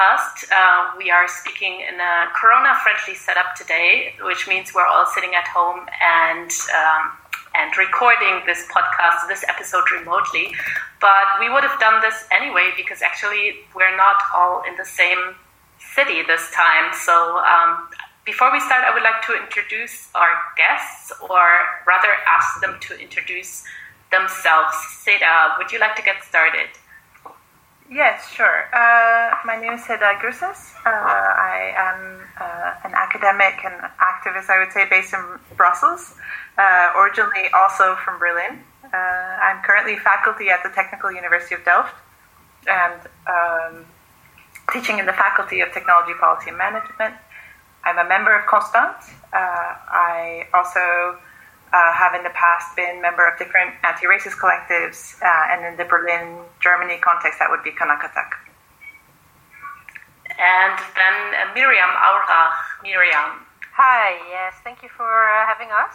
podcast. We are speaking in a corona-friendly setup today, which means we're all sitting at home and recording this podcast, this episode remotely. But we would have done this anyway because actually we're not all in the same city this time. So before we start, I would like to introduce our guests, or rather ask them to introduce themselves. Seda, would you like to get started? Yes, sure. My name is Seda Gruses. I am an academic and activist, I would say, based in Brussels, originally also from Berlin. I'm currently faculty at the Technical University of Delft and teaching in the Faculty of Technology, Policy and Management. I'm a member of Constant. I also have in the past been member of different anti-racist collectives, and in the Berlin, Germany context, that would be Kanakatak. And then Miriam Aurach. Miriam. Hi, yes, thank you for having us.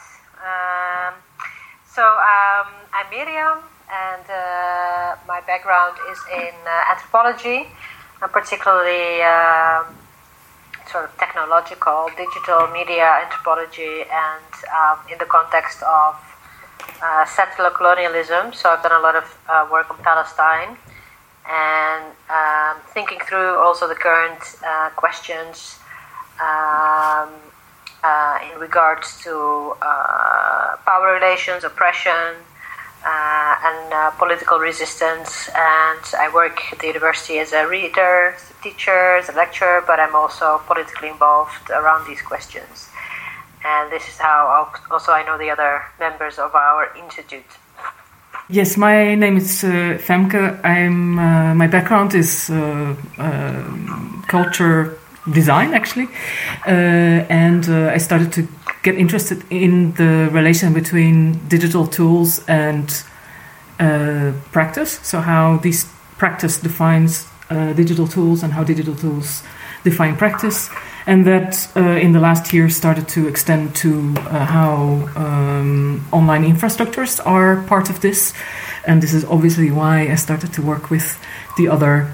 I'm Miriam, and my background is in anthropology, and particularly sort of technological, digital media anthropology, and in the context of settler colonialism. So I've done a lot of work on Palestine, and thinking through also the current questions in regards to power relations, oppression, and political resistance. And I work at the university as a reader, as a teacher, as a lecturer, but I'm also politically involved around these questions. And this is how also I know the other members of our institute. Yes, my name is Femke. My background is culture design, actually, and I started to get interested in the relation between digital tools and practice. So how this practice defines digital tools and how digital tools define practice. And that in the last year started to extend to how online infrastructures are part of this. And this is obviously why I started to work with the other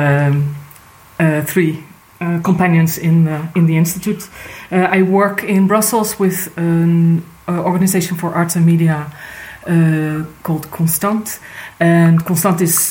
three companions in the institute. I work in Brussels with an organization for arts and media called Constant, and Constant is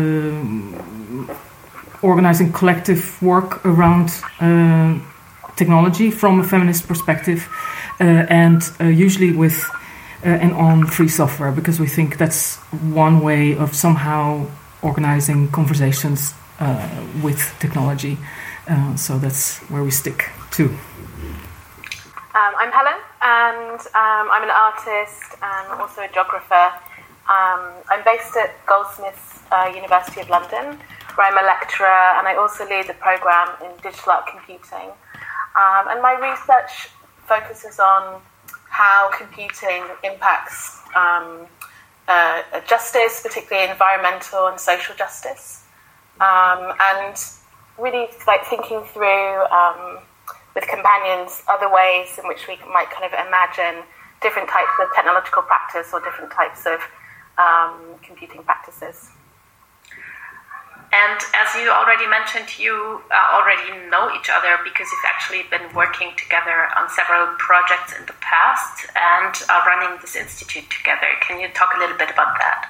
organizing collective work around technology from a feminist perspective, and usually with and on free software, because we think that's one way of somehow organizing conversations with technology. So that's where we stick to. I'm Helen, and I'm an artist and also a geographer. I'm based at Goldsmiths University of London, where I'm a lecturer, and I also lead a program in digital art computing. And my research focuses on how computing impacts justice, particularly environmental and social justice, and really like thinking through with companions other ways in which we might kind of imagine different types of technological practice or different types of computing practices. And as you already mentioned, you already know each other because you've actually been working together on several projects in the past and are running this institute together. Can you talk a little bit about that?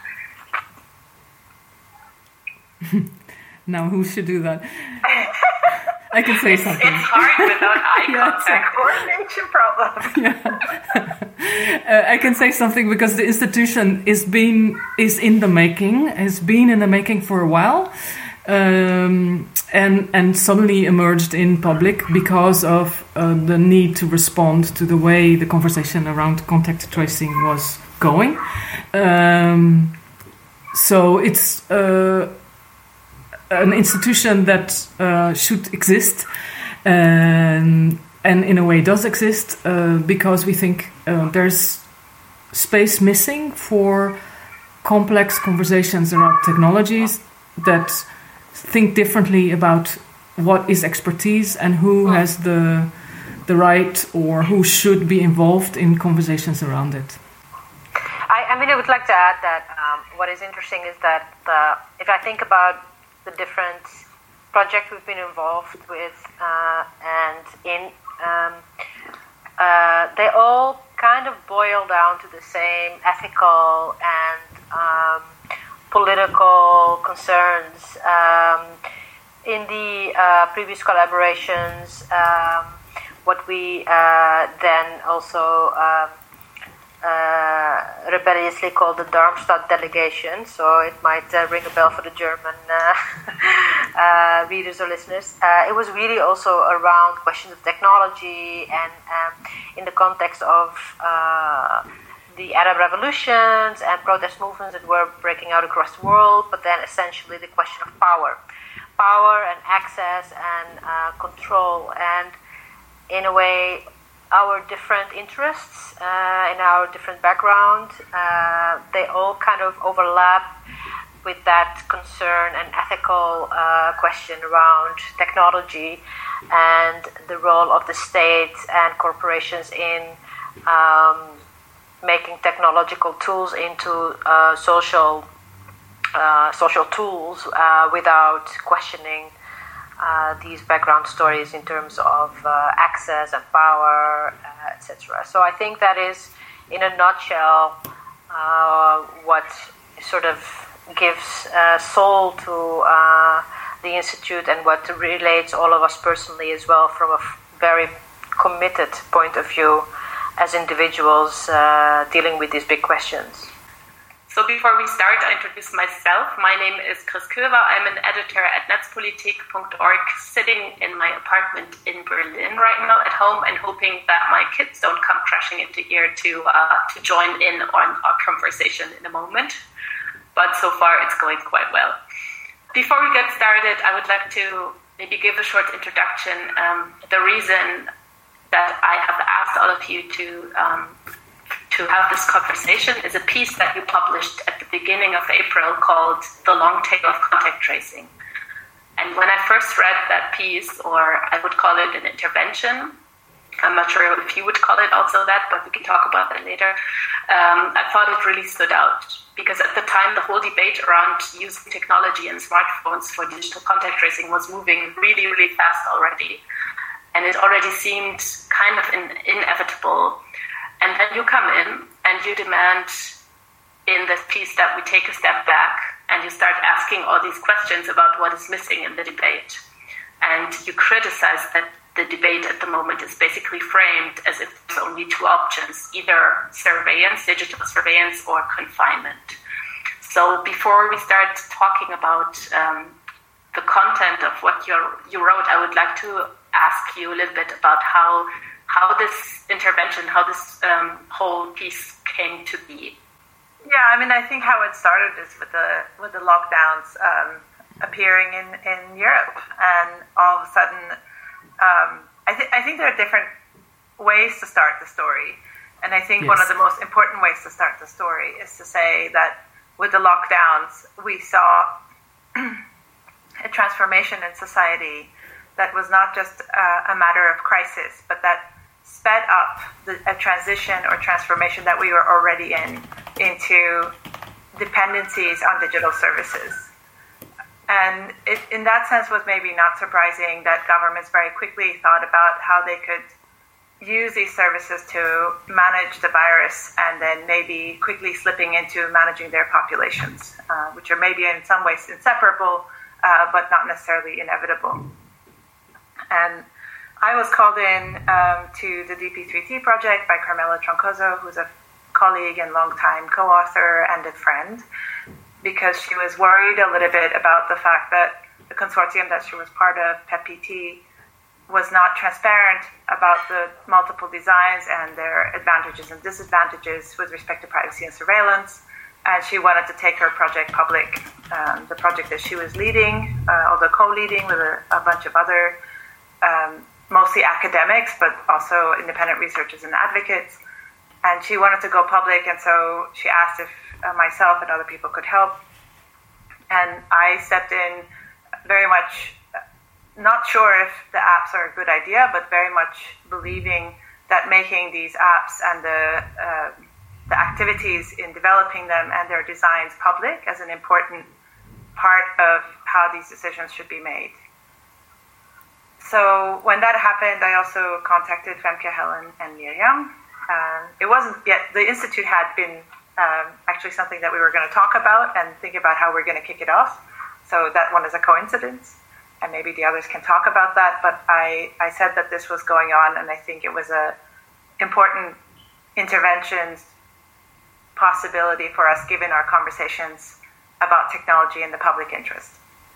Now, who should do that? I can say something. It's hard without eye contact. Coordination problem. I can say something because the institution is in the making, has been in the making for a while, and suddenly emerged in public because of the need to respond to the way the conversation around contact tracing was going. So it's an institution that should exist, and in a way does exist, because we think there's space missing for complex conversations around technologies that think differently about what is expertise and who has the right or who should be involved in conversations around it. I would like to add that what is interesting is that if I think about the different project we've been involved with, and in they all kind of boil down to the same ethical and political concerns. In the previous collaborations, what we then also rebelliously called the Darmstadt delegation, so it might ring a bell for the German readers or listeners. It was really also around questions of technology and in the context of the Arab revolutions and protest movements that were breaking out across the world, but then essentially the question of power and access and control, and in a way our different interests in our different background, they all kind of overlap with that concern and ethical question around technology and the role of the state and corporations in making technological tools into social tools without questioning these background stories in terms of access and power, etc. So I think that is, in a nutshell, what sort of gives soul to the Institute and what relates all of us personally as well from a very committed point of view as individuals dealing with these big questions. So before we start, I introduce myself. My name is Chris Köver. I'm an editor at Netzpolitik.org, sitting in my apartment in Berlin right now at home and hoping that my kids don't come crashing into here to join in on our conversation in a moment. But so far, it's going quite well. Before we get started, I would like to maybe give a short introduction. The reason that I have asked all of you to have this conversation is a piece that you published at the beginning of April called The Long Tail of Contact Tracing. And when I first read that piece, or I would call it an intervention, I'm not sure if you would call it also that, but we can talk about that later, I thought it really stood out. Because at the time, the whole debate around using technology and smartphones for digital contact tracing was moving really, really fast already. And it already seemed kind of inevitable. And then you come in and you demand in this piece that we take a step back and you start asking all these questions about what is missing in the debate. And you criticize that the debate at the moment is basically framed as if there's only two options, either surveillance, digital surveillance, or confinement. So before we start talking about the content of what you wrote, I would like to ask you a little bit about how this intervention, how this whole piece came to be. Yeah, I mean, I think how it started is with the lockdowns appearing in Europe, and all of a sudden, I think there are different ways to start the story, and I think one of the most important ways to start the story is to say that with the lockdowns, we saw a transformation in society that was not just a matter of crisis, but that sped up a transition or transformation that we were already into dependencies on digital services. And it, in that sense, was maybe not surprising that governments very quickly thought about how they could use these services to manage the virus, and then maybe quickly slipping into managing their populations, which are maybe in some ways inseparable, but not necessarily inevitable. And I was called in to the DP3T project by Carmela Troncoso, who's a colleague and longtime co-author and a friend, because she was worried a little bit about the fact that the consortium that she was part of, PEP-PT, was not transparent about the multiple designs and their advantages and disadvantages with respect to privacy and surveillance. And she wanted to take her project public, the project that she was leading, although co-leading with a bunch of other mostly academics, but also independent researchers and advocates. And she wanted to go public, and so she asked if myself and other people could help. And I stepped in very much, not sure if the apps are a good idea, but very much believing that making these apps and the activities in developing them and their designs public as an important part of how these decisions should be made. So when that happened, I also contacted Femke, Helen, and Miriam. It wasn't yet, the Institute had been actually something that we were going to talk about and think about how we're going to kick it off. So that one is a coincidence, and maybe the others can talk about that. But I said that this was going on, and I think it was a important intervention possibility for us given our conversations about technology and the public interest.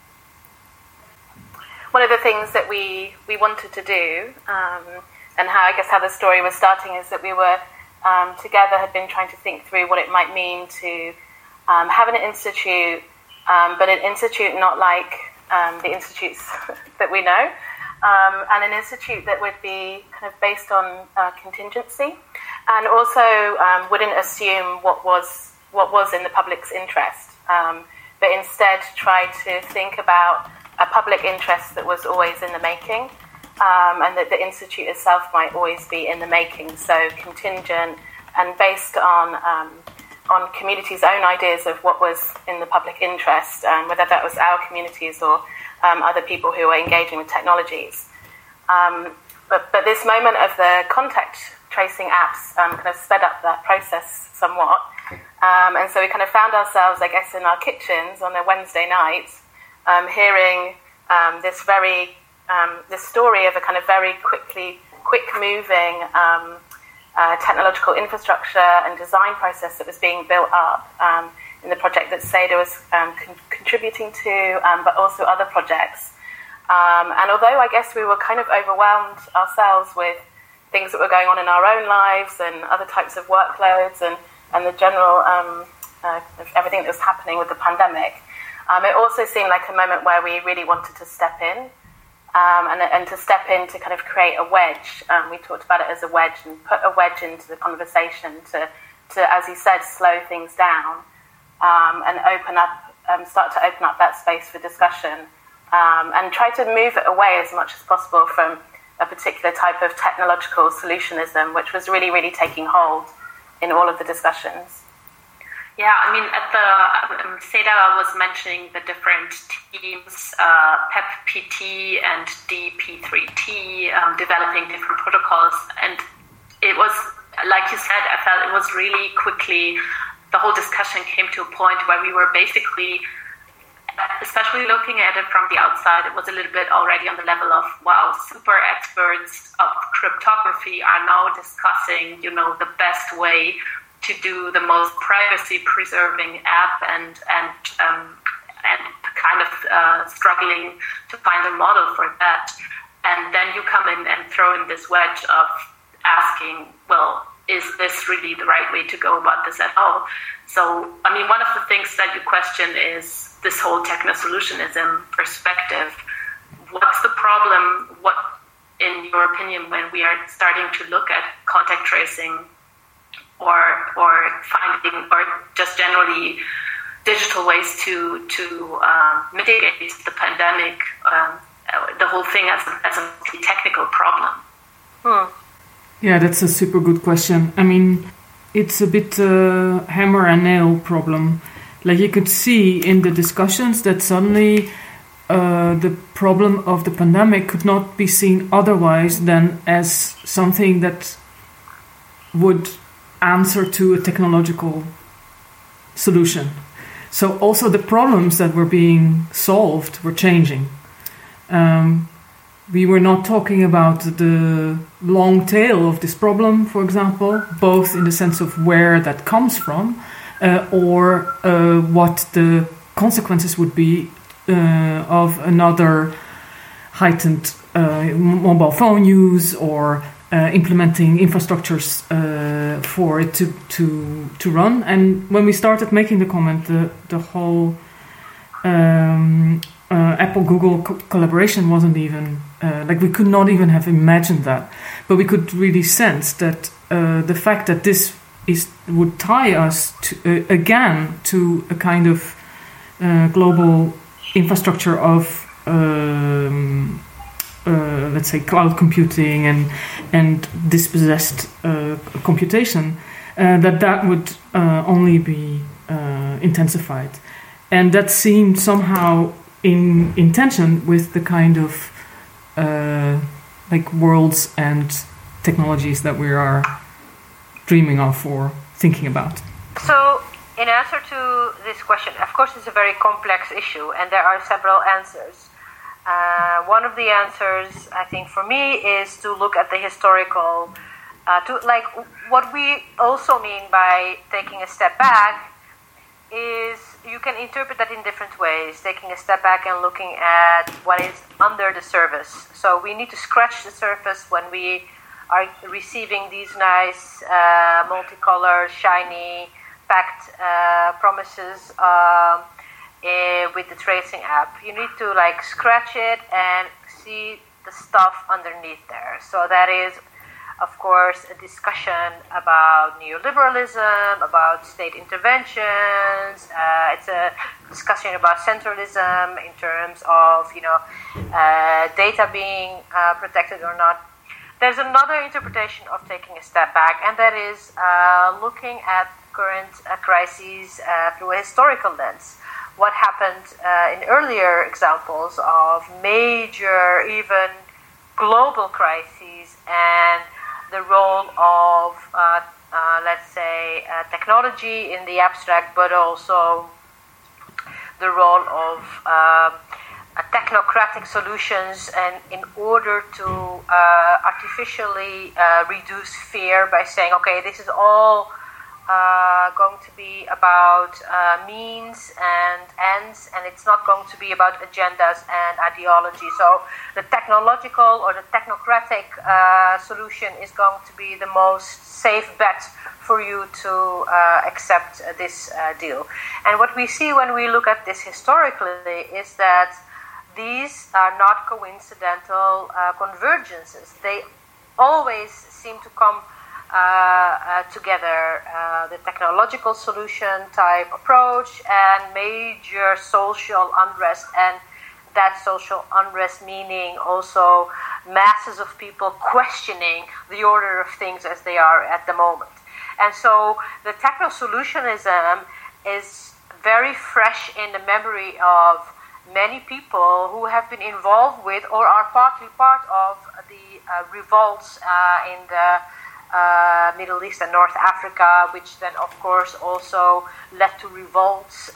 One of the things that we wanted to do, and how the story was starting, is that we were together, had been trying to think through what it might mean to have an institute, but an institute not like the institutes that we know, and an institute that would be kind of based on contingency, and also wouldn't assume what was in the public's interest, but instead try to think about a public interest that was always in the making, and that the Institute itself might always be in the making, so contingent and based on communities' own ideas of what was in the public interest, whether that was our communities or other people who were engaging with technologies. But this moment of the contact tracing apps kind of sped up that process somewhat, and so we kind of found ourselves, I guess, in our kitchens on a Wednesday night, hearing this story of a kind of very quick-moving technological infrastructure and design process that was being built up in the project that Seda was contributing to, but also other projects. And although I guess we were kind of overwhelmed ourselves with things that were going on in our own lives and other types of workloads and the general everything that was happening with the pandemic, it also seemed like a moment where we really wanted to step in, and to step in to kind of create a wedge. We talked about it as a wedge and put a wedge into the conversation to as you said, slow things down, and start to open up that space for discussion, and try to move it away as much as possible from a particular type of technological solutionism, which was really, really taking hold in all of the discussions. Yeah, I mean, at the Seda was mentioning the different teams, PEP-PT and DP3T, developing different protocols. And it was, like you said, I felt it was really quickly, the whole discussion came to a point where we were basically, especially looking at it from the outside, it was a little bit already on the level of, wow, super experts of cryptography are now discussing, the best way to do the most privacy-preserving app and kind of struggling to find a model for that. And then you come in and throw in this wedge of asking, well, is this really the right way to go about this at all? So, I mean, one of the things that you question is this whole techno-solutionism perspective. What's the problem? What, in your opinion, when we are starting to look at contact tracing or finding, or just generally digital ways to mitigate the pandemic, the whole thing as a technical problem? Yeah, that's a super good question. I mean, it's a bit hammer and nail problem. Like you could see in the discussions that suddenly the problem of the pandemic could not be seen otherwise than as something that would answer to a technological solution. So also the problems that were being solved were changing. We were not talking about the long tail of this problem, for example, both in the sense of where that comes from, or what the consequences would be of another heightened mobile phone use, or implementing infrastructures for it to run. And when we started making the comment, the whole Apple-Google collaboration wasn't even we could not even have imagined that, but we could really sense that the fact that this would tie us again to a kind of global infrastructure of let's say cloud computing and dispossessed computation, that would only be intensified, and that seemed somehow in tension with the kind of like worlds and technologies that we are dreaming of or thinking about? So, in answer to this question, of course, it's a very complex issue, and there are several answers. One of the answers, I think, for me, is to look at the historical. What we also mean by taking a step back is you can interpret that in different ways. Taking a step back and looking at what is under the surface. So we need to scratch the surface when we are receiving these nice, multicolored, shiny, packed promises with the tracing app. You need to scratch it and see the stuff underneath there. So that is, of course, a discussion about neoliberalism, about state interventions. It's a discussion about centralism in terms of data being protected or not. There's another interpretation of taking a step back, and that is looking at current crises through a historical lens. What happened in earlier examples of major, even global crises, and the role of, let's say, technology in the abstract, but also the role of technocratic solutions, and in order to artificially reduce fear by saying, okay, this is all going to be about means and ends, and it's not going to be about agendas and ideology. So the technological or the technocratic solution is going to be the most safe bet for you to accept this deal. And what we see when we look at this historically is that these are not coincidental convergences. They always seem to come together, the technological solution type approach and major social unrest, and that social unrest meaning also masses of people questioning the order of things as they are at the moment. And so the techno-solutionism is very fresh in the memory of many people who have been involved with or are partly part of the revolts in the Middle East and North Africa, which then of course also led to revolts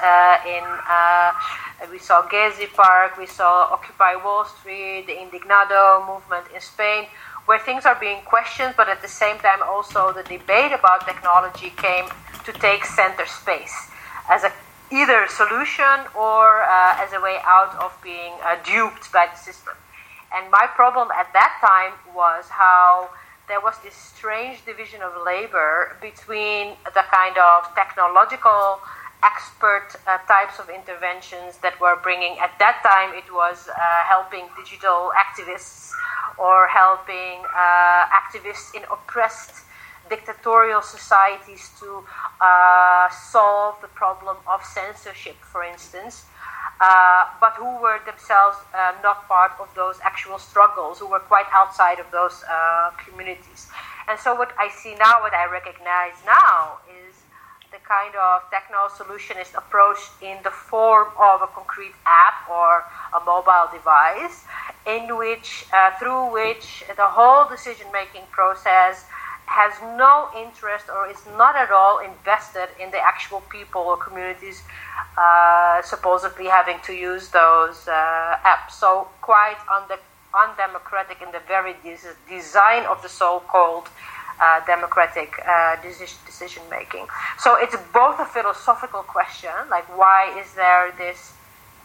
we saw Gezi Park, we saw Occupy Wall Street, the Indignado movement in Spain, where things are being questioned, but at the same time also the debate about technology came to take center space as either a solution or as a way out of being duped by the system. And my problem at that time was how there was this strange division of labor between the kind of technological expert types of interventions that were bringing, at that time it was helping digital activists or helping activists in oppressed dictatorial societies to solve the problem of censorship, for instance, but who were themselves not part of those actual struggles, who were quite outside of those communities. And so what I see now, what I recognize now, is the kind of techno-solutionist approach in the form of a concrete app or a mobile device, in which, through which the whole decision-making process has no interest or is not at all invested in the actual people or communities supposedly having to use those apps. So quite undemocratic in the very design of the so-called democratic decision making. So it's both a philosophical question, like why is there this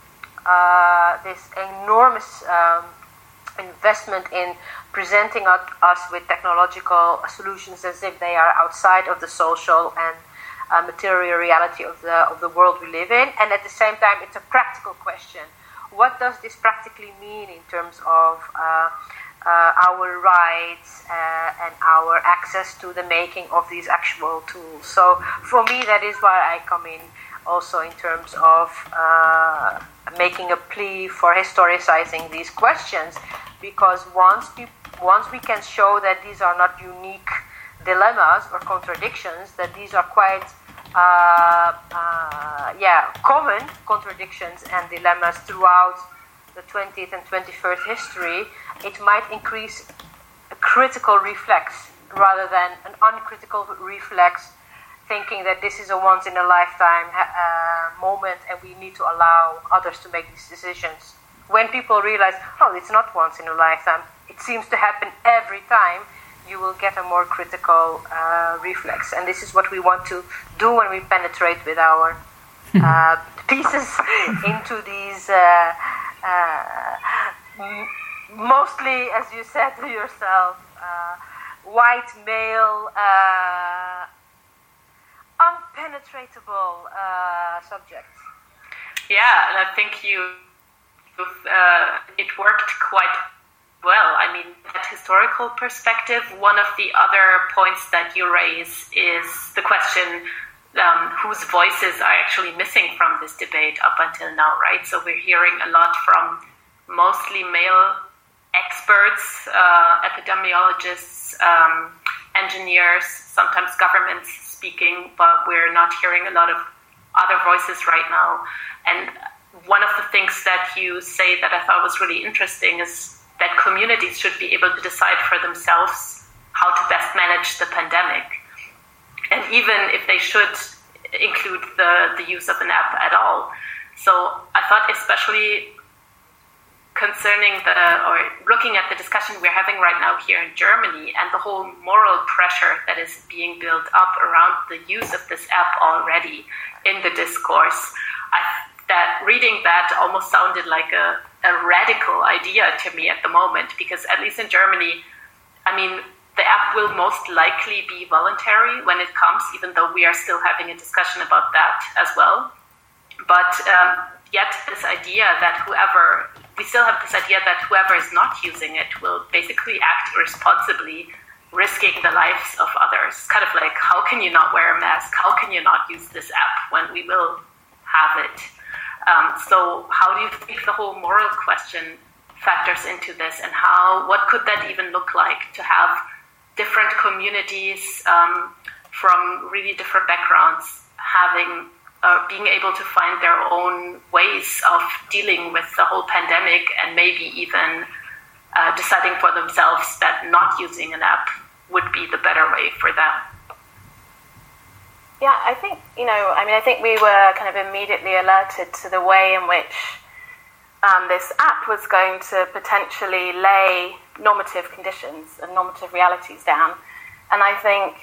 enormous investment in presenting us with technological solutions as if they are outside of the social and material reality of the world we live in, and at the same time it's a practical question. What does this practically mean in terms of our rights and our access to the making of these actual tools? So for me, that is why I come in also in terms of making a plea for historicizing these questions, because once we can show that these are not unique dilemmas or contradictions, that these are quite common contradictions and dilemmas throughout the 20th and 21st history, it might increase a critical reflex rather than an uncritical reflex, thinking that this is a once-in-a-lifetime moment and we need to allow others to make these decisions. When people realize, oh, it's not once in a lifetime, it seems to happen every time, you will get a more critical reflex. And this is what we want to do when we penetrate with our pieces into these mostly, as you said to yourself, white male, unpenetratable subjects. Yeah, and I think it worked quite well. I mean, that historical perspective, one of the other points that you raise is the question whose voices are actually missing from this debate up until now, right? So we're hearing a lot from mostly male experts, epidemiologists, engineers, sometimes governments speaking, but we're not hearing a lot of other voices right now. And one of the things that you say that I thought was really interesting is that communities should be able to decide for themselves how to best manage the pandemic. And even if they should include the use of an app at all. So I thought especially concerning or looking at the discussion we're having right now here in Germany and the whole moral pressure that is being built up around the use of this app already in the discourse, that reading that almost sounded like a radical idea to me at the moment, because at least in Germany, I mean, the app will most likely be voluntary when it comes, even though we are still having a discussion about that as well. But yet this idea that whoever is not using it will basically act responsibly, risking the lives of others. Kind of like, how can you not wear a mask? How can you not use this app when we will have it? So how do you think the whole moral question factors into this, and what could that even look like to have different communities from really different backgrounds being able to find their own ways of dealing with the whole pandemic, and maybe even deciding for themselves that not using an app would be the better way for them? Yeah, I think, I think we were kind of immediately alerted to the way in which this app was going to potentially lay normative conditions and normative realities down. And I think,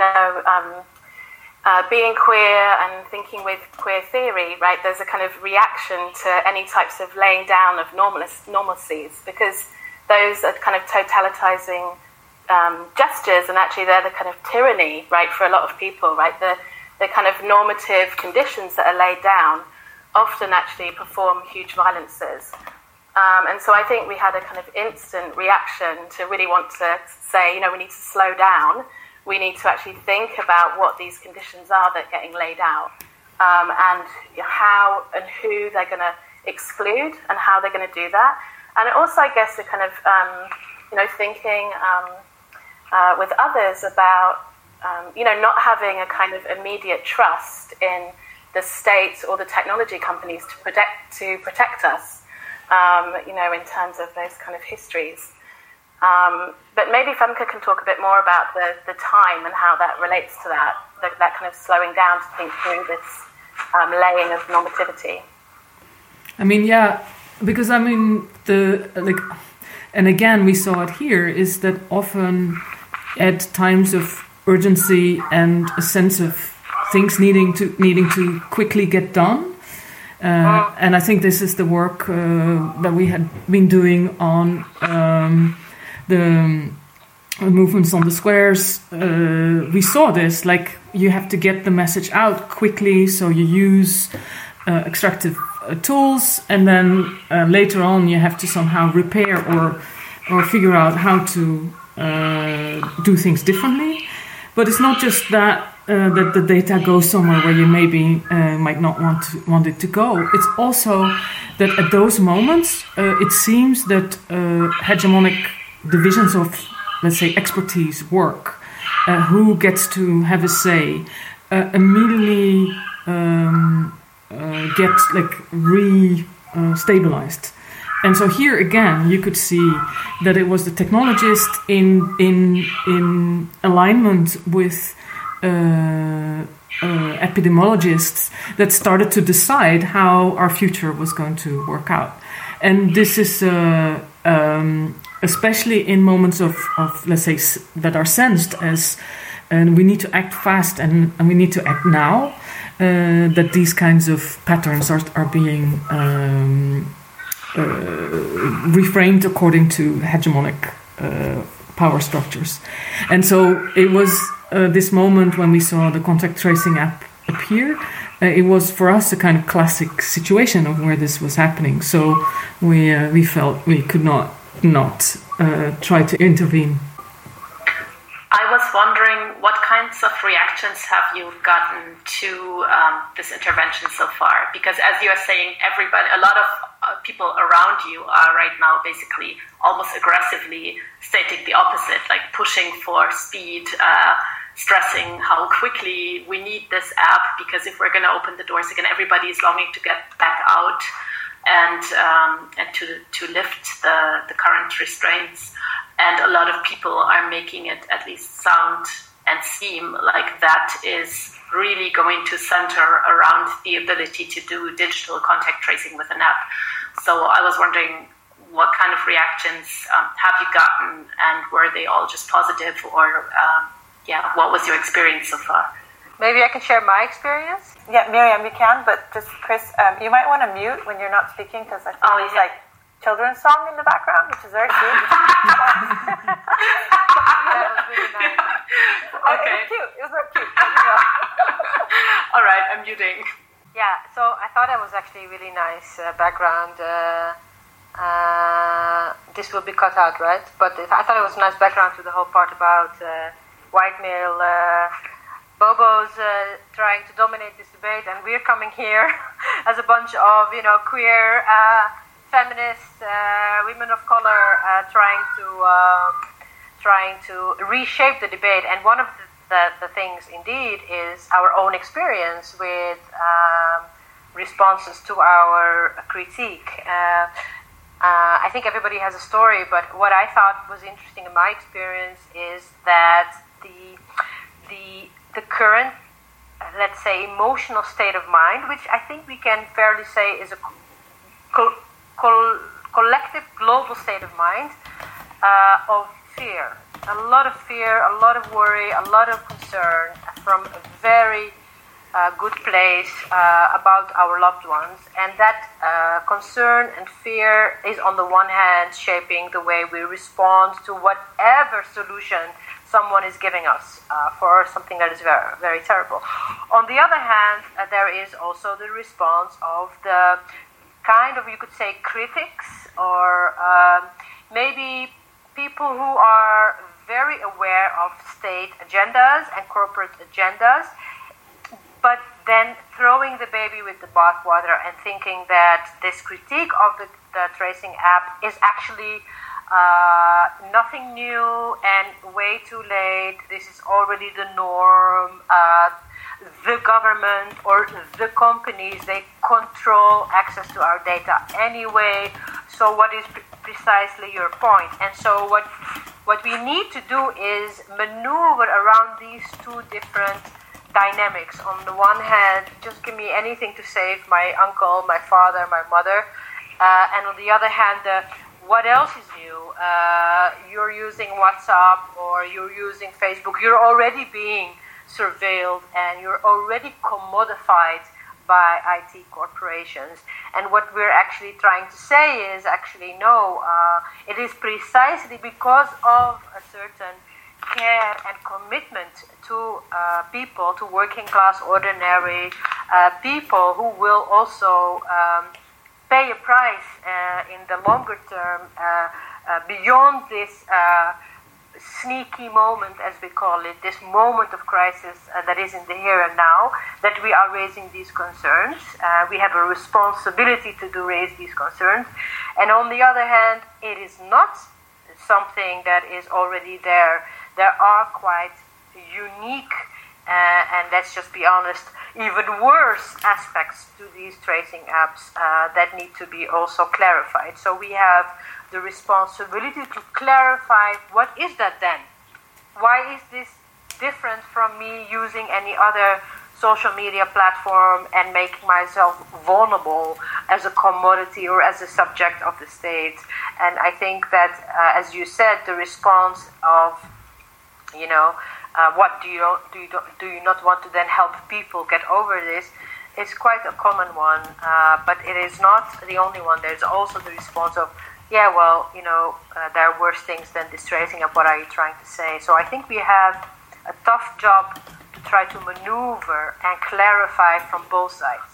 being queer and thinking with queer theory, right, there's a kind of reaction to any types of laying down of normalcies, because those are kind of totalitizing gestures, and actually they're the kind of tyranny, right, for a lot of people, right? The kind of normative conditions that are laid down often actually perform huge violences. And so I think we had a kind of instant reaction to really want to say, we need to slow down. We need to actually think about what these conditions are that are getting laid out, and how and who they're going to exclude and how they're going to do that. And also, I guess, the kind of, thinking with others about, not having a kind of immediate trust in the state or the technology companies to protect us, in terms of those kind of histories. But maybe Femke can talk a bit more about the time and how that relates to that kind of slowing down to think through this laying of normativity. I mean, yeah, because I mean, and again, we saw it here, is that often at times of urgency and a sense of things needing to quickly get done. And I think this is the work that we had been doing on the movements on the squares. We saw this, like, you have to get the message out quickly, so you use extractive tools, and then later on you have to somehow repair or figure out how to do things differently. But it's not just that the data goes somewhere where you maybe might not want it to go. It's also that at those moments, it seems that hegemonic divisions of, let's say, expertise work. Who gets to have a say immediately get like stabilized, And so here again, you could see that it was the technologist in alignment with epidemiologists that started to decide how our future was going to work out. And this is especially in moments of let's say, that are sensed as, and we need to act fast and we need to act now, that these kinds of patterns are being reframed according to hegemonic power structures. And so it was this moment when we saw the contact tracing app appear, it was for us a kind of classic situation of where this was happening. So we felt we could not try to intervene. I was wondering, what kinds of reactions have you gotten to this intervention so far? Because as you are saying, a lot of people around you are right now basically almost aggressively stating the opposite, like pushing for speed, stressing how quickly we need this app, because if we're going to open the doors again, everybody is longing to get back out and to lift the current restraints. And a lot of people are making it at least sound and seem like that is really going to center around the ability to do digital contact tracing with an app. So I was wondering, what kind of reactions have you gotten, and were they all just positive, or what was your experience so far? Maybe I can share my experience? Yeah, Miriam, you can, but just Chris, you might want to mute when you're not speaking, because I think there's like children's song in the background, which is very cute. That was really nice. Okay. It was very cute. All right, I'm muting. Yeah, so I thought that was actually a really nice background. This will be cut out, right? But I thought it was a nice background to the whole part about white male bobos trying to dominate this debate, and we're coming here as a bunch of queer feminists, women of color, trying to reshape the debate. And one of the things indeed is our own experience with responses to our critique. I think everybody has a story, but what I thought was interesting in my experience is that the current, let's say, emotional state of mind, which I think we can fairly say is a collective global state of mind, of fear. A lot of fear, a lot of worry, a lot of concern from a very good place about our loved ones. And that concern and fear is on the one hand shaping the way we respond to whatever solution someone is giving us for something that is very, very terrible. On the other hand, there is also the response of the kind of, you could say, critics, or maybe people who are very aware of state agendas and corporate agendas, but then throwing the baby with the bathwater and thinking that this critique of the tracing app is actually nothing new and way too late. This is already the norm. The government or the companies, they control access to our data anyway. So what is precisely your point? And so what we need to do is maneuver around these two different dynamics. On the one hand, just give me anything to save my uncle, my father, my mother. And on the other hand, what else is new? You're using WhatsApp or you're using Facebook. You're already being surveilled and you're already commodified by IT corporations. And what we're actually trying to say is actually no, it is precisely because of a certain care and commitment to people, to working class, ordinary people who will also pay a price in the longer term beyond this sneaky moment, as we call it, this moment of crisis that is in the here and now, that we are raising these concerns. We have a responsibility to raise these concerns. And on the other hand, it is not something that is already there. There are quite unique and let's just be honest, even worse aspects to these tracing apps that need to be also clarified. So we have the responsibility to clarify, what is that then? Why is this different from me using any other social media platform and making myself vulnerable as a commodity or as a subject of the state? And I think that, as you said, the response of, what do you not want to then help people get over this, is quite a common one, but it is not the only one. There's also the response of, there are worse things than this tracing app. What are you trying to say? So I think we have a tough job to try to maneuver and clarify from both sides.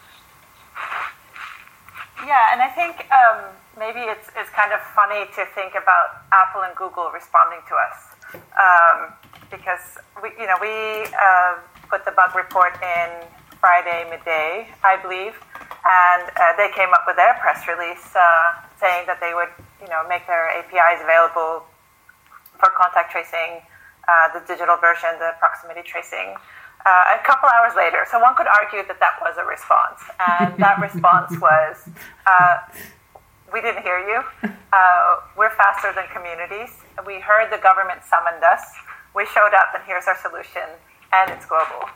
Yeah, and I think maybe it's kind of funny to think about Apple and Google responding to us, because we put the bug report in Friday midday, I believe, and they came up with their press release saying that they would make their APIs available for contact tracing, the digital version, the proximity tracing, a couple hours later. So one could argue that that was a response, and that response was, we didn't hear you. We're faster than communities. We heard the government summoned us. We showed up, and here's our solution, and it's global.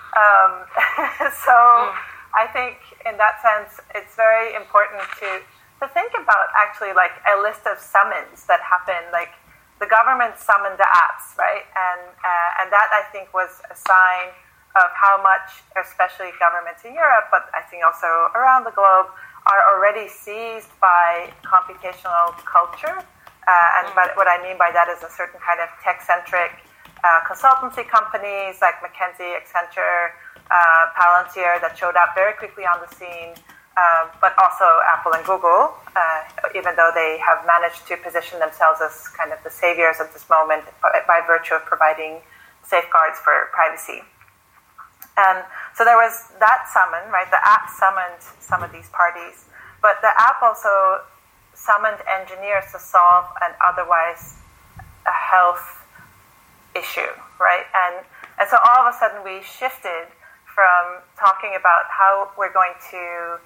I think in that sense, it's very important to think about actually like a list of summons that happen. Like the government summoned the apps, right? And that I think was a sign of how much, especially governments in Europe, but I think also around the globe, are already seized by computational culture. But what I mean by that is a certain kind of tech-centric consultancy companies like McKinsey, Accenture, Palantir that showed up very quickly on the scene, but also Apple and Google, even though they have managed to position themselves as kind of the saviors of this moment by virtue of providing safeguards for privacy. And so there was that summon, right? The app summoned some of these parties, but the app also summoned engineers to solve an otherwise a health issue, right? And so all of a sudden we shifted from talking about how we're going to,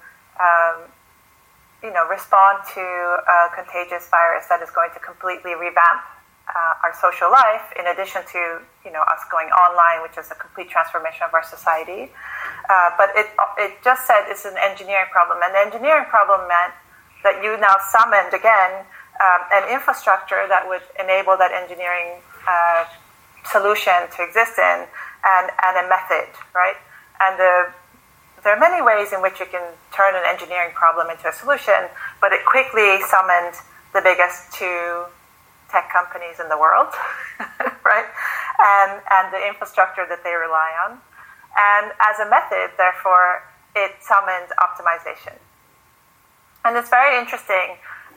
respond to a contagious virus that is going to completely revamp our social life, in addition to, us going online, which is a complete transformation of our society. But it just said it's an engineering problem. And the engineering problem meant that you now summoned, again, an infrastructure that would enable that engineering solution to exist in, and a method, right? And there are many ways in which you can turn an engineering problem into a solution, but it quickly summoned the biggest two tech companies in the world, right? And the infrastructure that they rely on. And as a method, therefore, it summoned optimization. And it's very interesting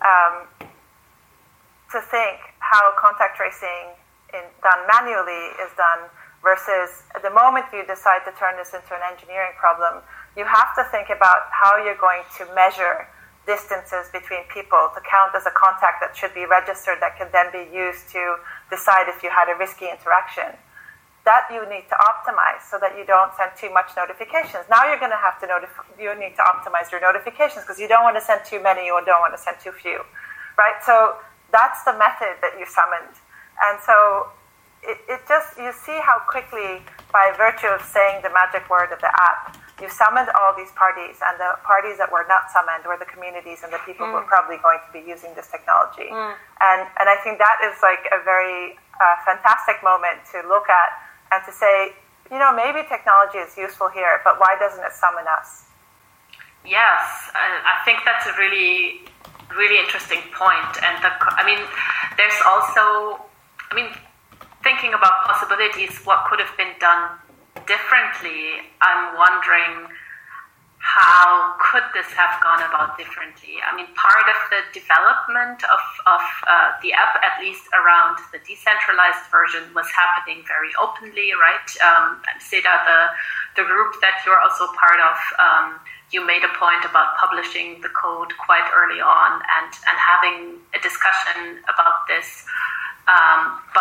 to think how contact tracing done manually is done versus the moment you decide to turn this into an engineering problem, you have to think about how you're going to measure distances between people to count as a contact that should be registered, that can then be used to decide if you had a risky interaction. That you need to optimize so that you don't send too much notifications. Now you're going to have to you need to optimize your notifications because you don't want to send too many or don't want to send too few, right? So that's the method that you summoned. And so it just, you see how quickly, by virtue of saying the magic word of the app, you summoned all these parties, and the parties that were not summoned were the communities and the people who are probably going to be using this technology. And I think that is like a very fantastic moment to look at and to say, maybe technology is useful here, but why doesn't it summon us? Yes, I think that's a really, really interesting point. And there's also, thinking about possibilities, what could have been done differently, I'm wondering how could this have gone about differently? Part of the development of the app, at least around the decentralized version, was happening very openly, right? Seda, the group that you're also part of, you made a point about publishing the code quite early on and having a discussion about this. But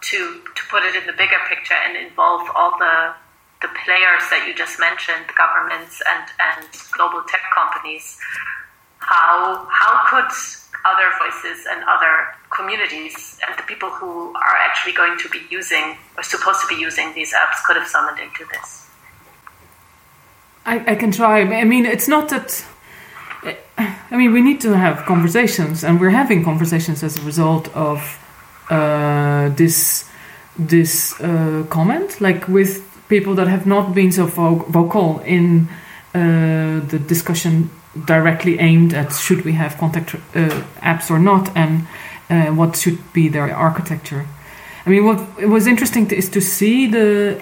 to put it in the bigger picture and involve all the players that you just mentioned, the governments and global tech companies, how could other voices and other communities and the people who are actually going to be using or supposed to be using these apps could have summoned into this? I can try. I mean, it's not that... I mean, we need to have conversations, and we're having conversations as a result of this comment, like with people that have not been so vocal in the discussion directly aimed at should we have contact apps or not, and what should be their architecture. I mean, what it was interesting is to see the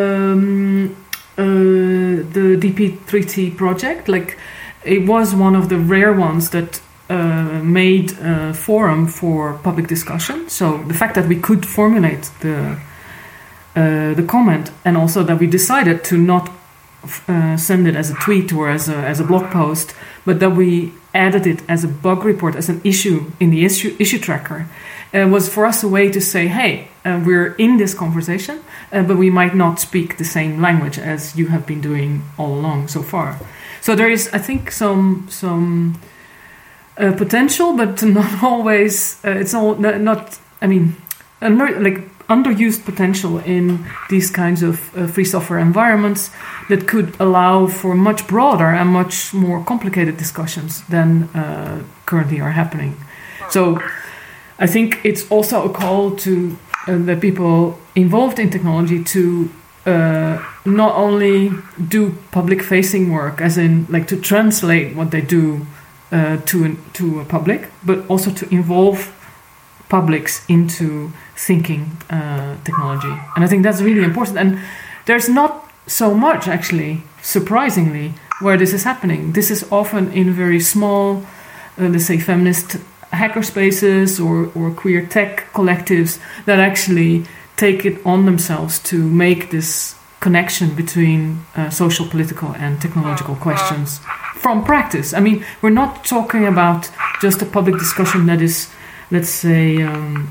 DP3T project. Like, it was one of the rare ones that made a forum for public discussion. So the fact that we could formulate the comment, and also that we decided to not send it as a tweet or as a blog post, but that we added it as a bug report, as an issue in the issue tracker, was for us a way to say, hey, we're in this conversation, but we might not speak the same language as you have been doing all along so far. So there is, I think, some potential, but not always. It's all not. I mean, like underused potential in these kinds of free software environments that could allow for much broader and much more complicated discussions than currently are happening. So I think it's also a call to the people involved in technology to not only do public-facing work, as in like to translate what they do to a public, but also to involve publics into thinking technology. And I think that's really important. And there's not so much, actually, surprisingly, where this is happening. This is often in very small, let's say, feminist hacker spaces or queer tech collectives that actually take it on themselves to make this connection between social, political, and technological questions from practice. I mean, we're not talking about just a public discussion that is, let's say,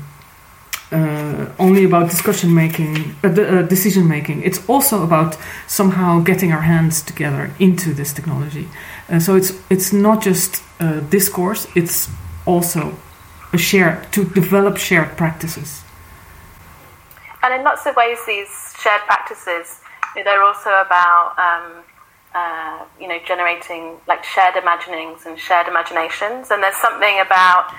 only about decision making. It's also about somehow getting our hands together into this technology. So it's not just discourse; it's also to develop shared practices. And in lots of ways, these shared practices, they're also about generating like shared imaginings and shared imaginations. And there's something about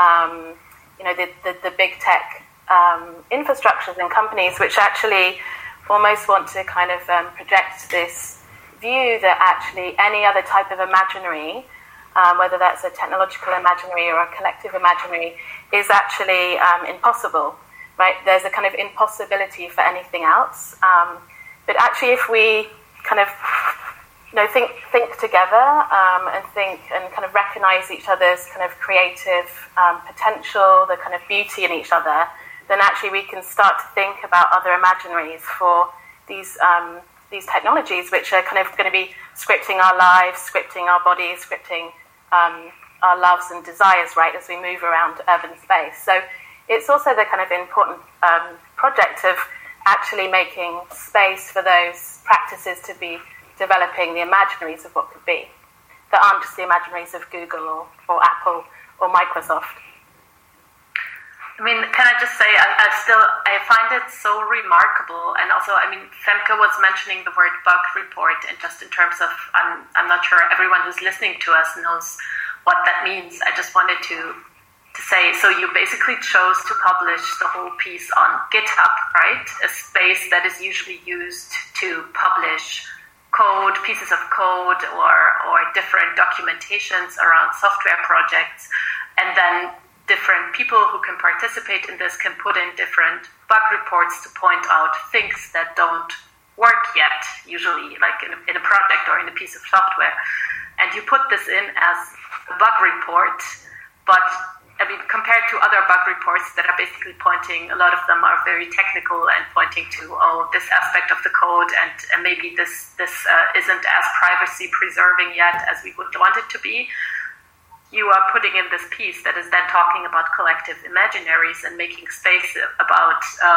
the big tech infrastructures and companies which actually almost want to kind of project this view that actually any other type of imaginary, whether that's a technological imaginary or a collective imaginary, is actually impossible, right? There's a kind of impossibility for anything else. But actually, if we kind of think together and think and kind of recognize each other's kind of creative potential, the kind of beauty in each other, then actually we can start to think about other imaginaries for these technologies, which are kind of going to be scripting our lives, scripting our bodies, scripting our loves and desires, right, as we move around urban space. So it's also the kind of important project of actually making space for those practices to be developing the imaginaries of what could be, that aren't just the imaginaries of Google or Apple or Microsoft. I mean, can I just say, I find it so remarkable, and also, I mean, Femke was mentioning the word bug report, and just in terms of, I'm not sure everyone who's listening to us knows what that means. I just wanted to say, so you basically chose to publish the whole piece on GitHub, right? A space that is usually used to publish code, pieces of code, or different documentations around software projects, and then different people who can participate in this can put in different bug reports to point out things that don't work yet, usually like in a project or in a piece of software. And you put this in as a bug report, but I mean, compared to other bug reports that are basically pointing, a lot of them are very technical and pointing to, this aspect of the code, and maybe this isn't as privacy preserving yet as we would want it to be. you are putting in this piece that is then talking about collective imaginaries and making space about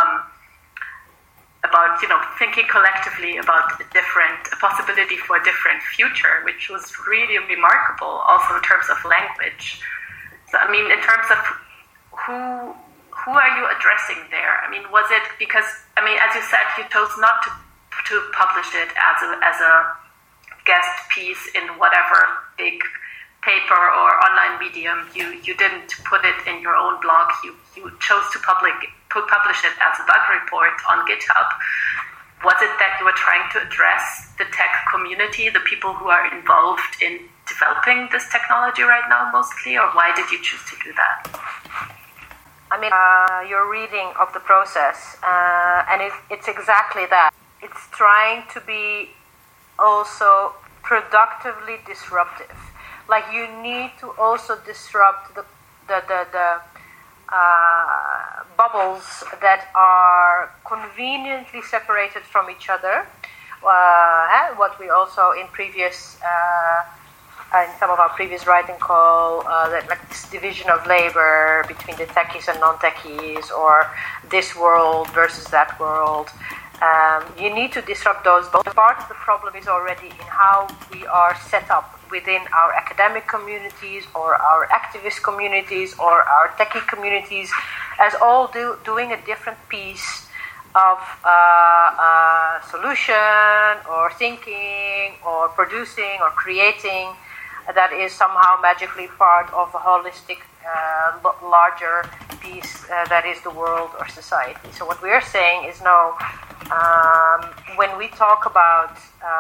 thinking collectively about a possibility for a different future, which was really remarkable also in terms of language. So I mean, in terms of who are you addressing there? I mean, was it because, I mean, as you said, you chose not to publish it as a guest piece in whatever big paper or online medium. You didn't put it in your own blog. You chose to publish it as a bug report on GitHub. Was it that you were trying to address the tech community, the people who are involved in developing this technology right now mostly, or why did you choose to do that? I mean, your reading of the process, and it's exactly that. It's trying to be also productively disruptive. Like, you need to also disrupt the bubbles that are conveniently separated from each other. What we also in some of our previous writing call like this division of labor between the techies and non-techies, or this world versus that world. You need to disrupt those. But part of the problem is already in how we are set up within our academic communities or our activist communities or our techie communities, as all doing a different piece of solution or thinking or producing or creating that is somehow magically part of a holistic, larger piece that is the world or society. So what we are saying is no, when we talk about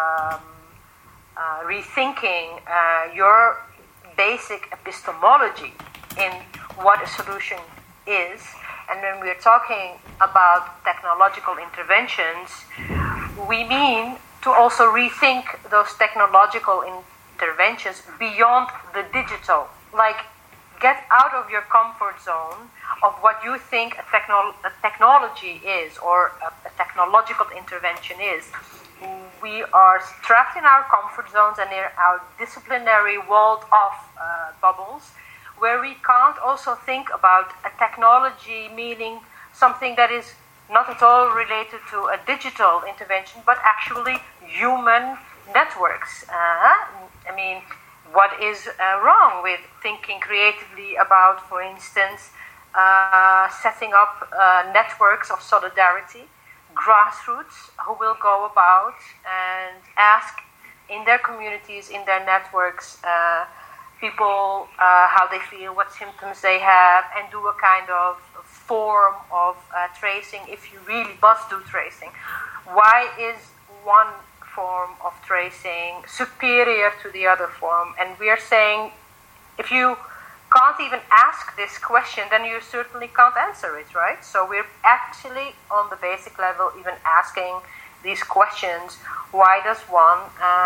rethinking your basic epistemology in what a solution is, and when we're talking about technological interventions, we mean to also rethink those technological interventions beyond the digital. Like, get out of your comfort zone of what you think a technology is or a technological intervention is. We are trapped in our comfort zones and in our disciplinary walled-off bubbles, where we can't also think about a technology meaning something that is not at all related to a digital intervention, but actually human networks. I mean, what is wrong with thinking creatively about, for instance, setting up networks of solidarity, grassroots who will go about and ask in their communities, in their networks, people how they feel, what symptoms they have, and do a kind of form of tracing if you really must do tracing. Why is one form of tracing superior to the other form? And we are saying, if you can't even ask this question, then you certainly can't answer it, right? So we're actually on the basic level even asking these questions. Why does one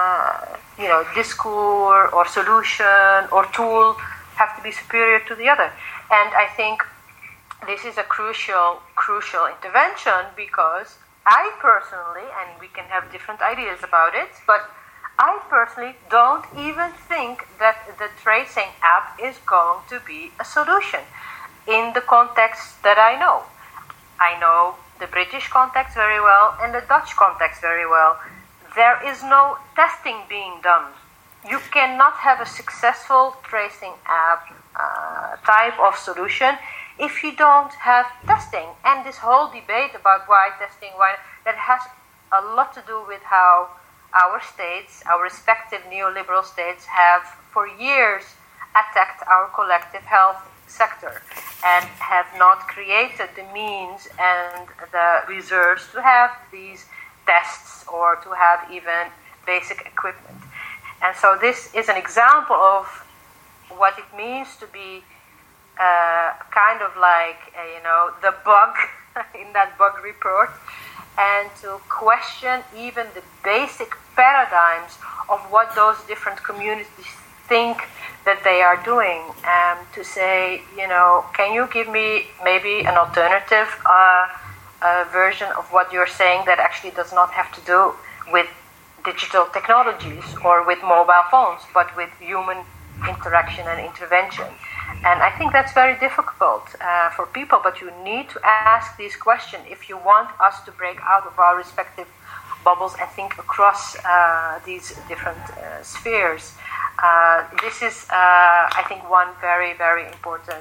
discourse or solution or tool have to be superior to the other? And I think this is a crucial intervention, because I personally, and we can have different ideas about it, but I personally don't even think that the tracing app is going to be a solution in the context that I know. I know the British context very well and the Dutch context very well. There is no testing being done. You cannot have a successful tracing app type of solution if you don't have testing. And this whole debate about why testing, that has a lot to do with how our states, our respective neoliberal states, have for years attacked our collective health sector and have not created the means and the reserves to have these tests or to have even basic equipment. And so this is an example of what it means to be kind of like, the bug in that bug report, and to question even the basic paradigms of what those different communities think that they are doing, and to say, can you give me maybe an alternative version of what you're saying that actually does not have to do with digital technologies or with mobile phones, but with human interaction and intervention. And I think that's very difficult for people, but you need to ask these questions if you want us to break out of our respective bubbles and think across these different spheres. This is, I think, one very, very important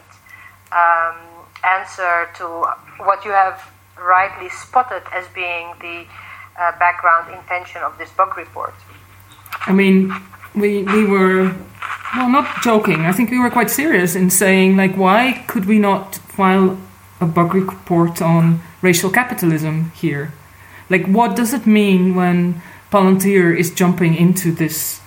answer to what you have rightly spotted as being the background intention of this bug report. I mean, we were, well, not joking. I think we were quite serious in saying, like, why could we not file a bug report on racial capitalism here? Like, what does it mean when Palantir is jumping into this,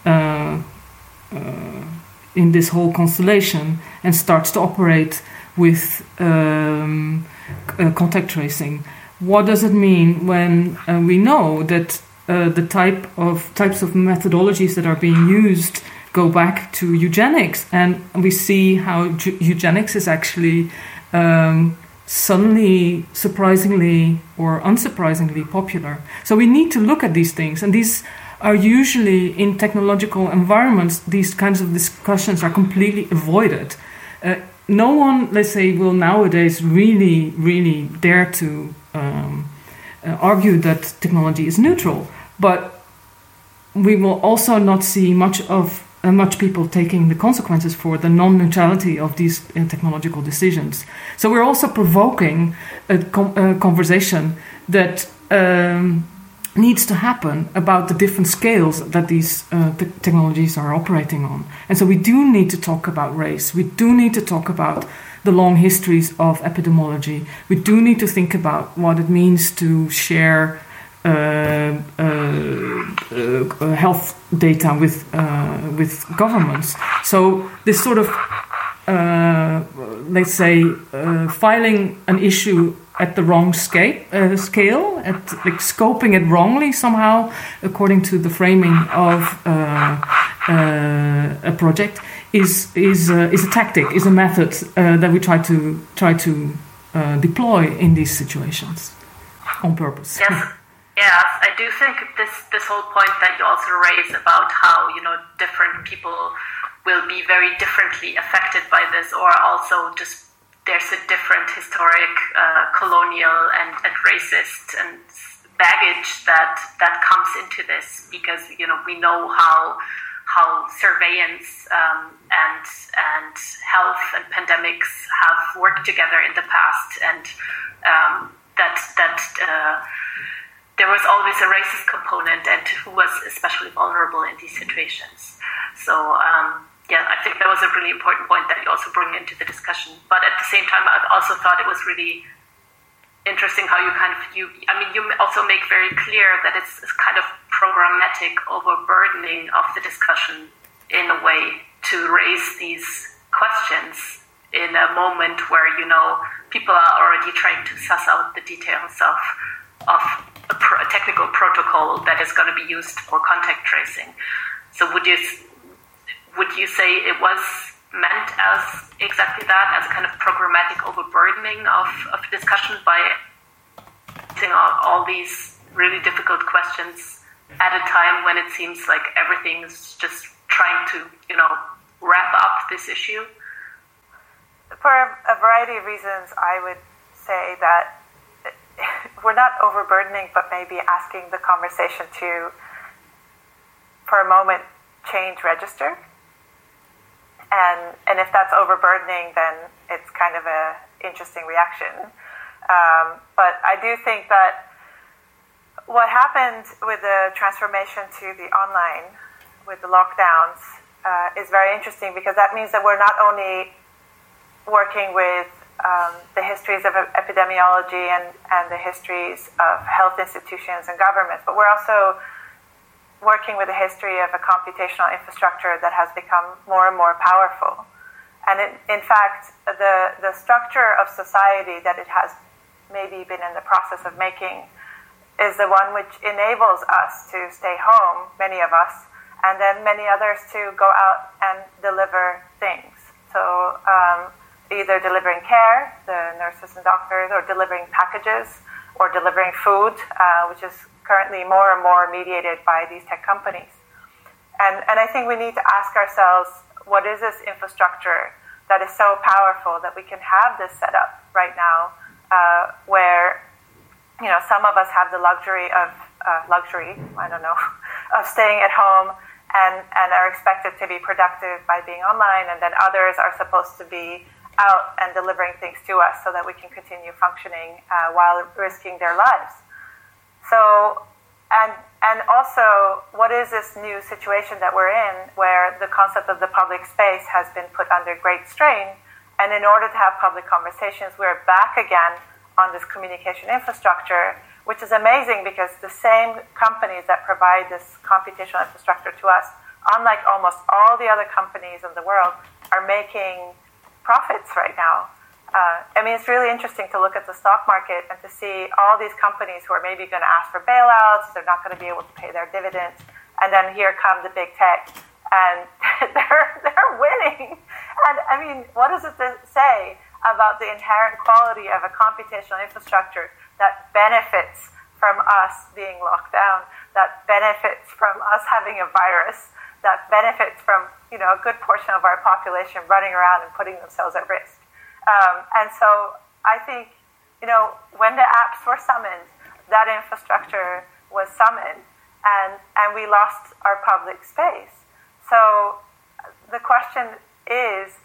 in this whole constellation and starts to operate with contact tracing? What does it mean when we know that the types of methodologies that are being used go back to eugenics, and we see how eugenics is actually suddenly, surprisingly or unsurprisingly popular. So we need to look at these things, and these are usually in technological environments, these kinds of discussions are completely avoided. No one, let's say, will nowadays really dare to argue that technology is neutral, but we will also not see much people taking the consequences for the non-neutrality of these technological decisions. So we're also provoking a conversation that needs to happen about the different scales that these technologies are operating on. And so we do need to talk about race. We do need to talk about the long histories of epidemiology. We do need to think about what it means to share health data with governments. So this sort of, let's say, filing an issue at the wrong scale, like scoping it wrongly somehow, according to the framing of a project, is a tactic, is a method that we try to deploy in these situations on purpose. Yes. Yeah, I do think this whole point that you also raise about how, different people will be very differently affected by this, or also just there's a different historic, colonial and racist and baggage that comes into this, because we know how surveillance and health and pandemics have worked together in the past, and that there was always a racist component, and who was especially vulnerable in these situations. So, I think that was a really important point that you also bring into the discussion. But at the same time, I also thought it was really interesting how you also make very clear that it's kind of programmatic overburdening of the discussion in a way to raise these questions in a moment where, people are already trying to suss out the details of a technical protocol that is going to be used for contact tracing. So would you say it was meant as exactly that, as a kind of programmatic overburdening of discussion by using all these really difficult questions at a time when it seems like everything is just trying to, wrap up this issue? For a variety of reasons, I would say that we're not overburdening, but maybe asking the conversation to, for a moment, change register. And if that's overburdening, then it's kind of an interesting reaction. But I do think that what happened with the transformation to the online, with the lockdowns, is very interesting, because that means that we're not only working with the histories of epidemiology and the histories of health institutions and governments, but we're also working with a history of a computational infrastructure that has become more and more powerful. And in fact, the structure of society that it has maybe been in the process of making is the one which enables us to stay home, many of us, and then many others to go out and deliver things. So either delivering care, the nurses and doctors, or delivering packages, or delivering food, which is currently more and more mediated by these tech companies. And I think we need to ask ourselves, what is this infrastructure that is so powerful that we can have this set up right now, where some of us have the luxury, of staying at home and are expected to be productive by being online, and then others are supposed to be out and delivering things to us so that we can continue functioning while risking their lives. So, and also, what is this new situation that we're in, where the concept of the public space has been put under great strain, and in order to have public conversations, we're back again on this communication infrastructure, which is amazing because the same companies that provide this computational infrastructure to us, unlike almost all the other companies in the world, are making profits right now. It's really interesting to look at the stock market and to see all these companies who are maybe going to ask for bailouts, they're not going to be able to pay their dividends, and then here come the big tech, and they're winning. And what does it say about the inherent quality of a computational infrastructure that benefits from us being locked down, that benefits from us having a virus, that benefits from a good portion of our population running around and putting themselves at risk. And so I think, when the apps were summoned, that infrastructure was summoned, and we lost our public space. So the question is,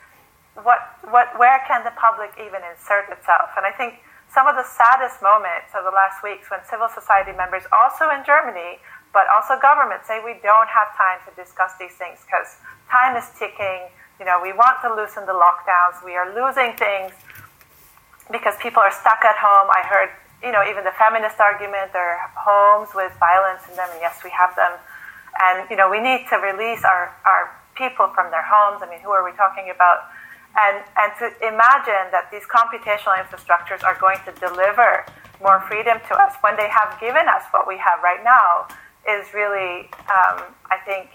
where can the public even insert itself? And I think some of the saddest moments of the last weeks when civil society members, also in Germany, but also governments, say we don't have time to discuss these things because time is ticking. We want to loosen the lockdowns. We are losing things because people are stuck at home. I heard, even the feminist argument, there are homes with violence in them, and yes, we have them. And, we need to release our people from their homes. Who are we talking about? And to imagine that these computational infrastructures are going to deliver more freedom to us when they have given us what we have right now is really, I think,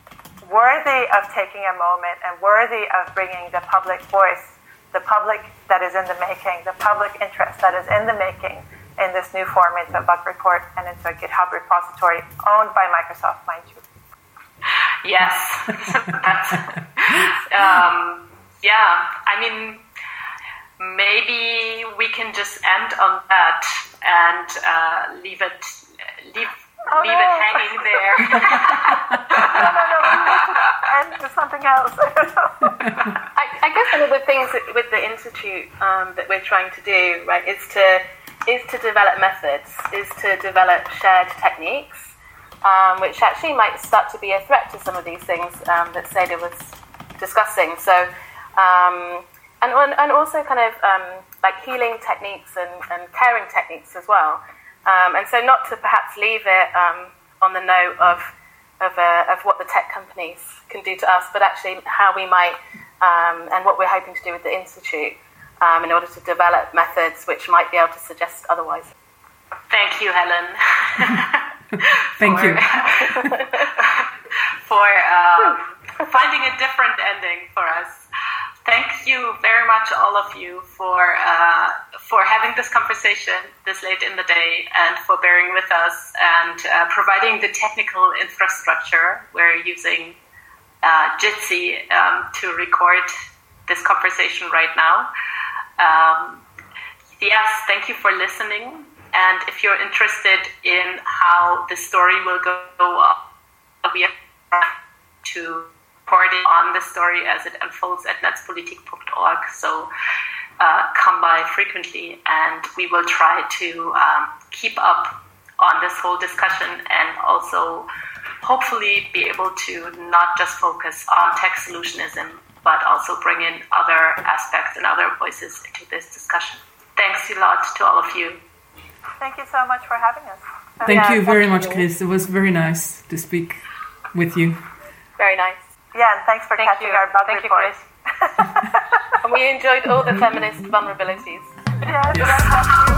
worthy of taking a moment and worthy of bringing the public voice, the public that is in the making, the public interest that is in the making in this new form into a bug report and into a GitHub repository owned by Microsoft, mind you. Yes. Maybe we can just end on that and leave it hanging there. And something else. I guess one of the things with the Institute that we're trying to do, right, is to develop methods, is to develop shared techniques, which actually might start to be a threat to some of these things that Seda was discussing. So, and also kind of like healing techniques and caring techniques as well. And so not to perhaps leave it on the note of what the tech companies can do to us, but actually how we might, and what we're hoping to do with the Institute in order to develop methods which might be able to suggest otherwise. Thank you, Helen. Thank you. For finding a different ending for us. Thank you very much, all of you, for having this conversation this late in the day and for bearing with us and providing the technical infrastructure. We're using Jitsi to record this conversation right now. Yes, thank you for listening. And if you're interested in how the story will go on, we are to reporting on the story as it unfolds at netzpolitik.org. So come by frequently, and we will try to keep up on this whole discussion and also hopefully be able to not just focus on tech solutionism, but also bring in other aspects and other voices into this discussion. Thanks a lot to all of you. Thank you so much for having us. Thank you very much, Chris. It was very nice to speak with you. Very nice. Yeah, and thanks for catching our bug report. And we enjoyed all the feminist vulnerabilities. Yes.